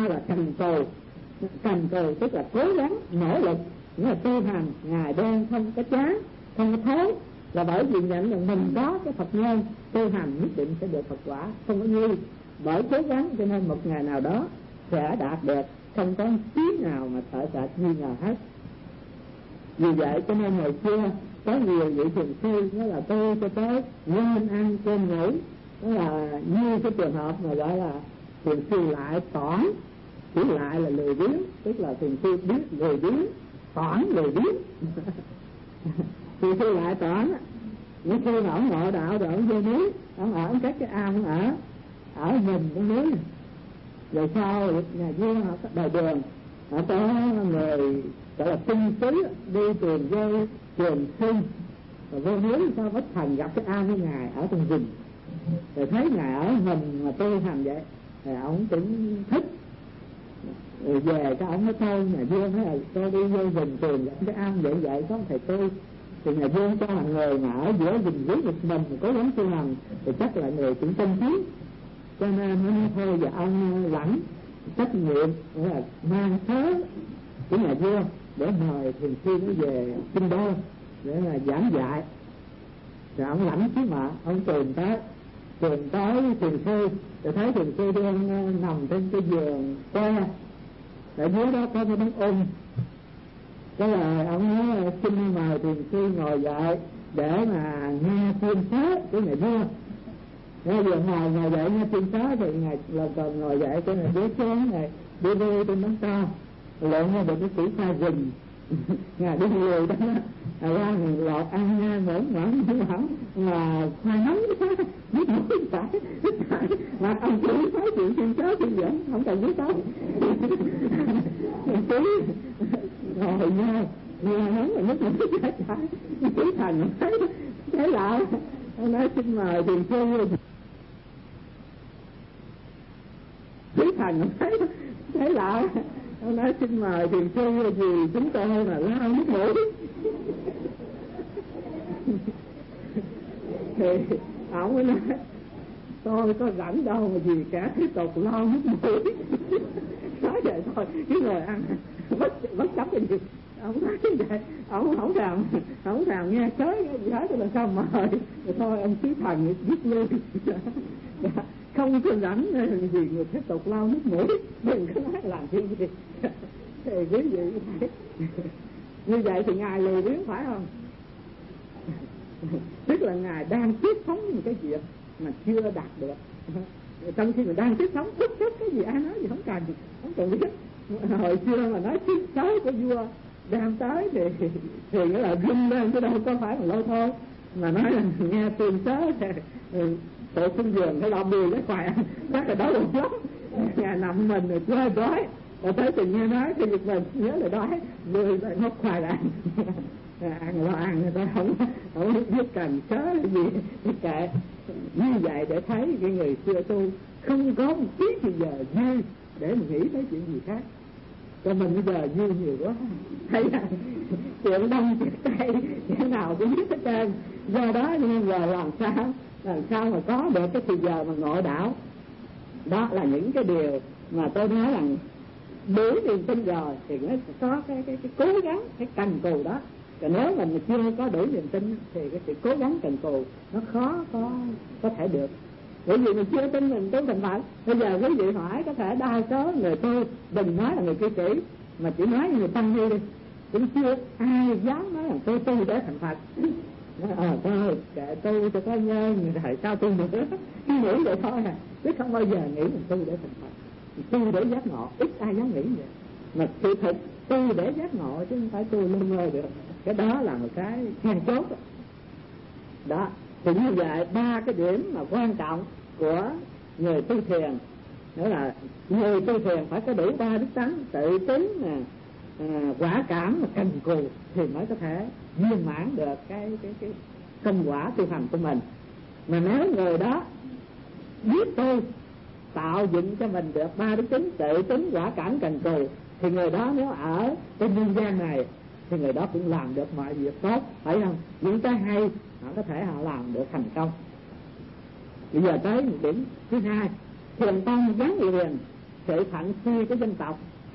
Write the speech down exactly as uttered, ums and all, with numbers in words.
ba là cần cù. Cần cù tức là cố gắng nỗ lực, nghĩa là tu hành ngày đêm không có chán, không có thối, là bởi vì nhận rằng mình có cái Phật ngôn, tu hành nhất định sẽ được Phật quả, không có ngu. Bởi cố gắng cho nên một ngày nào đó sẽ đạt được, không có tí nào mà sợ sệt nghi ngờ hết. Vì vậy cho nên hồi xưa có nhiều vị thiền sư nó là tu cho tới quên ăn quên ngủ, đó là như cái trường hợp mà gọi là thiền sư lại tỏn. Chỉ lại là lười biếng, tức là thiền sư biết lười biếng, tỏn lười biếng. Thiền sư lại tỏn những khi mà ông ngộ đạo rồi ông vô núi, ông ở các cái ao, ông ở ở mình trong núi. Rồi sau nhà vua họ có đầu đường, họ có người gọi là tinh sứ đi tìm vô trường sinh, rồi vô núi sao bất thần gặp cái ao với ngài ở trong rừng, rồi thấy ngài ở mình mà tu hành vậy, rồi ông cũng thích. Rồi về cái ông nói thôi nhà vua nói là tôi đi vô rừng tìm gặp cái ao vậy vậy có thầy tôi, thì nhà vua cho là người mà ở giữa rừng dưới một mình cố gắng tu hành thì chắc là người cũng tinh tiến, cho nên nó nói thôi và ông lãnh trách nhiệm là mang sớ của nhà vua để mời thiền sư nó về Kinh Đô để là giảng dạy. Rồi ông lãnh sứ mệnh, ông tìm tới tìm tới thiền sư, rồi thấy thiền sư đang nằm trên cái giường tre, ở dưới đó có cái bóng ung. Cái là ông nói xin mời thiền sư ngồi dậy để mà nghe tuyên sớ của nhà vua. Ngay vừa ngồi ngồi dậy nghe tuyên sớ thì ngài lần còn ngồi dậy cho ngài đứa chén này đi đi trên bóng to lộn nghe được cái sĩ xa rừng. Ngài đi lùi đó ra người lọt ăn nha mỡn mỡn mỡn mà khoai nóng biết mũi phải mà ông chỉ nói chuyện tuyên sớ thì vẫn không cần biết tới. Chứ ngồi nghe nghe nóng rồi nước mũi chảy chảy chỉ thành thấy thế lạ. Ông nói xin mời thiền sư. Quý thành thấy thế lạ. Ông nói xin mời thiền sư vì chúng tôi là lao nước mũi. Thì ông mới nói tôi có rảnh đâu mà gì cả, tiếp tục lao nước mũi. Nói vậy thôi, cái người ăn bất bất chấp cái gì. Ông nói vậy, ông không thèm không thèm nghe tới cái gì hết, là sao mời rồi thôi ông sứ thần giết luôn. Không có rảnh gì người tiếp tục lau nước mũi, đừng có nói làm gì gì. Thì quý vị thấy như vậy thì ngài lười biếng phải không? Tức là ngài đang tiếp sống một cái việc mà chưa đạt được. Trong khi mà đang tiếp sống bất chấp cái gì ai nói gì không cần không cần biết. Hồi xưa mà nói tiếp tới của vua đang tới thì thì nghĩa là rung lên chứ đâu có phải là lâu thôi, mà nói là nghe tuyên sớ thì tổ sinh giường cái lo bì cái khoai ăn chắc là đói bụng lắm. Ngài nằm mình rồi chơi đói, rồi tới tình nghe nói thì giật mình nhớ là đói người lại ngốc khoai lại ăn lo ăn người ta không không biết cần sớ gì kệ. Như vậy để thấy cái người xưa tu không có một tí thì giờ dư để mà nghĩ tới chuyện gì khác. Cho mình bây giờ dư nhiều quá, thấy chuyện đông chuyện tây thế nào cũng biết hết trơn. Do đó nhưng giờ làm sao làm sao mà có được cái thời giờ mà ngộ đạo. Đó là những cái điều mà tôi nói rằng đủ niềm tin rồi thì nó có cái cái cái cố gắng, cái cần cù đó. Còn nếu mình chưa có đủ niềm tin thì cái sự cố gắng cần cù nó khó có có thể được. Bởi vì mình chưa tin mình tu thành Phật. Bây giờ quý vị hỏi có thể đa số người tu, đừng nói là người cư sĩ, mà chỉ nói người tăng ni đi, cũng chưa ai dám nói rằng tôi tu để thành Phật. Ờ thôi kệ tu cho có nhân rồi sao tu nữa. Cứ nghĩ vậy thôi à, chứ không bao giờ nghĩ mình tu để thành Phật, tu để giác ngộ, ít ai dám nghĩ vậy. Mà sự thực tu để giác ngộ chứ không phải tu lơ mơ được. Cái đó là một cái then chốt đó. Đó thì như vậy ba cái điểm mà quan trọng của người tu thiền nữa là người tu thiền phải có đủ ba đức tánh tự tính nè, à, quả cảm và cần cù thì mới có thể viên mãn được cái cái cái công quả tu hành của mình. Mà nếu người đó biết tu tạo dựng cho mình được ba đức tính tự tính quả cảm cần cù thì người đó nếu ở trên nhân gian này thì người đó cũng làm được mọi việc tốt, phải không? Những cái hay họ có thể họ làm được thành công. Bây giờ tới một điểm thứ hai, thiền tông gắn liền sự thận suy của dân tộc,